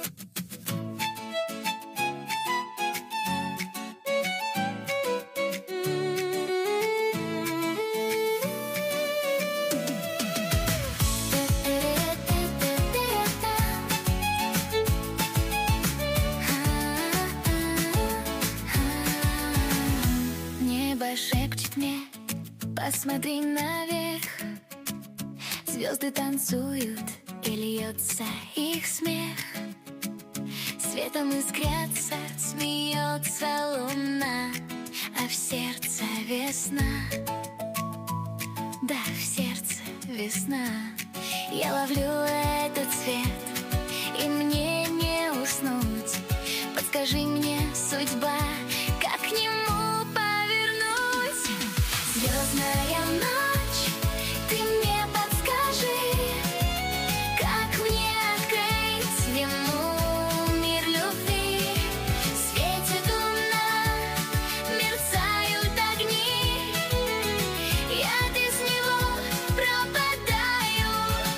Небо шепчет мне: посмотри наверх. Звезды танцуют, и льется их смех. Светом искрятся, смеется луна, а в сердце весна. Да, в сердце весна. Я ловлю этот цвет, и мне не уснуть. Подскажи мне, судьба, как к нему повернуть? Звездная ночь, ты мне подскажи, как мне открыть ему мир любви. Светит луна, мерцают огни, я без него пропадаю.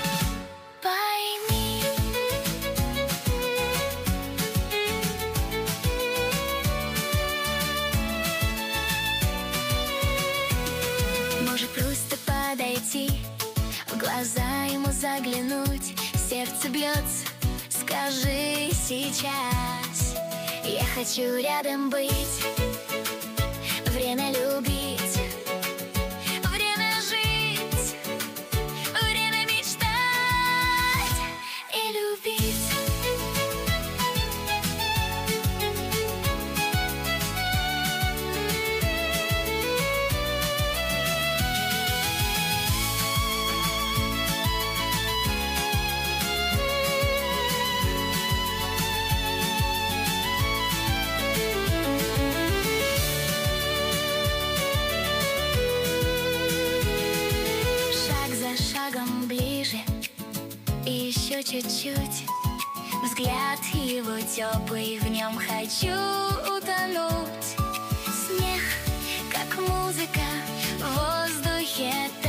Пойми. Может, просто подойти, в глаза ему заглянуть. Сердце бьется, скажи сейчас. Я хочу рядом быть, время любить, время жить, время мечтать и любить. Шагом ближе, и еще чуть-чуть. Взгляд его теплый, в нем хочу утонуть. Смех, как музыка в воздухе.